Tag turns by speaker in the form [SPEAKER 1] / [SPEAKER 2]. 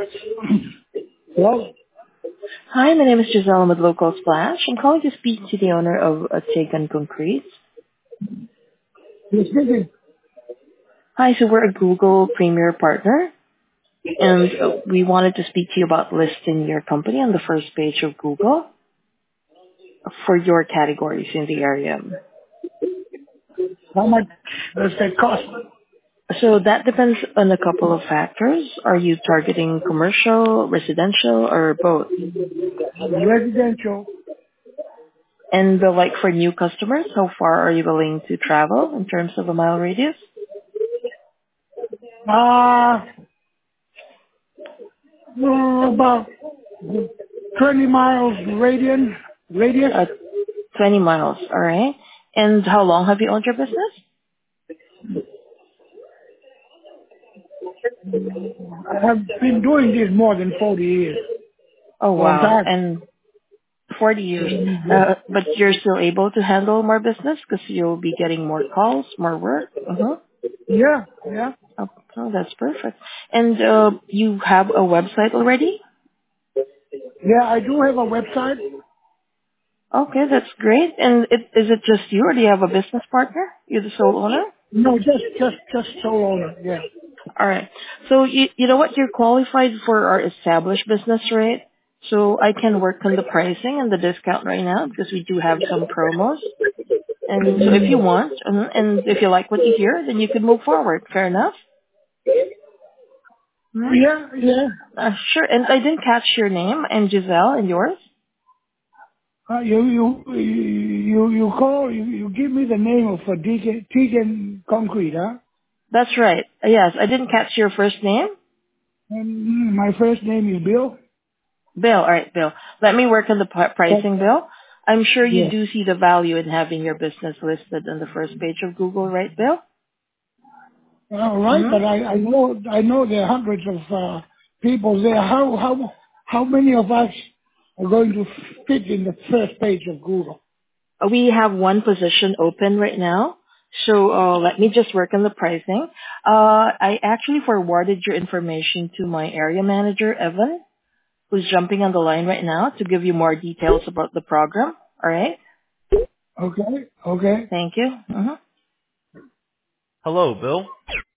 [SPEAKER 1] Hello?
[SPEAKER 2] Hi, my name is Giselle with Local Splash. I'm calling to speak to the owner of Tigan Concrete.
[SPEAKER 1] You're speaking?
[SPEAKER 2] Hi, so we're a Google Premier partner, and we wanted to speak to you about listing your company on the first page of Google for your categories in the area.
[SPEAKER 1] How much does that cost?
[SPEAKER 2] So that depends on a couple of factors. Are you targeting commercial, residential, or both?
[SPEAKER 1] Residential,
[SPEAKER 2] And like for new customers, how far are you willing to travel in terms of a mile radius?
[SPEAKER 1] uh, about 20 miles radius.
[SPEAKER 2] Uh, 20 miles, all right. And how long have you owned your business?
[SPEAKER 1] I have been doing this more than 40 years.
[SPEAKER 2] Oh,
[SPEAKER 1] Long
[SPEAKER 2] wow.
[SPEAKER 1] time.
[SPEAKER 2] And 40 years.
[SPEAKER 1] Yeah,
[SPEAKER 2] But you're still able to handle more business because you'll be getting more calls, more work? Uh-huh.
[SPEAKER 1] yeah. Yeah,
[SPEAKER 2] Oh, that's perfect. And you have a website already?
[SPEAKER 1] yeah, I do have a website.
[SPEAKER 2] Okay, that's great. And is it just you or do you have a business partner? You're the sole owner?
[SPEAKER 1] No, just sole owner, yeah.
[SPEAKER 2] All right. So you know what? You're qualified for our established business rate. So I can work on the pricing and the discount right now because we do have some promos. And so if you want, and if you like what you hear, then you can move forward. Fair enough? Mhm.
[SPEAKER 1] Yeah, yeah.
[SPEAKER 2] Sure. And I didn't catch your name and Giselle and yours.
[SPEAKER 1] You call, you give me the name of a Tegan Concrete, huh?
[SPEAKER 2] That's right. Yes, I didn't catch your first name.
[SPEAKER 1] And my first name is Bill.
[SPEAKER 2] Bill. All right, Bill. Let me work on the pricing, Bill. I'm sure you
[SPEAKER 1] Yeah.
[SPEAKER 2] do see the value in having your business listed on the first page of Google, right, Bill?
[SPEAKER 1] All right,
[SPEAKER 2] Mm-hmm.
[SPEAKER 1] but I know there are hundreds of people there. How many of us are going to fit in the first page of Google?
[SPEAKER 2] We have one position open right now. So let me just work on the pricing. I actually forwarded your information to my area manager, Evan, who's jumping on the line right now to give you more details about the program. All right?
[SPEAKER 1] Okay, okay.
[SPEAKER 2] Thank you. Mm-hmm.
[SPEAKER 3] Hello, Bill.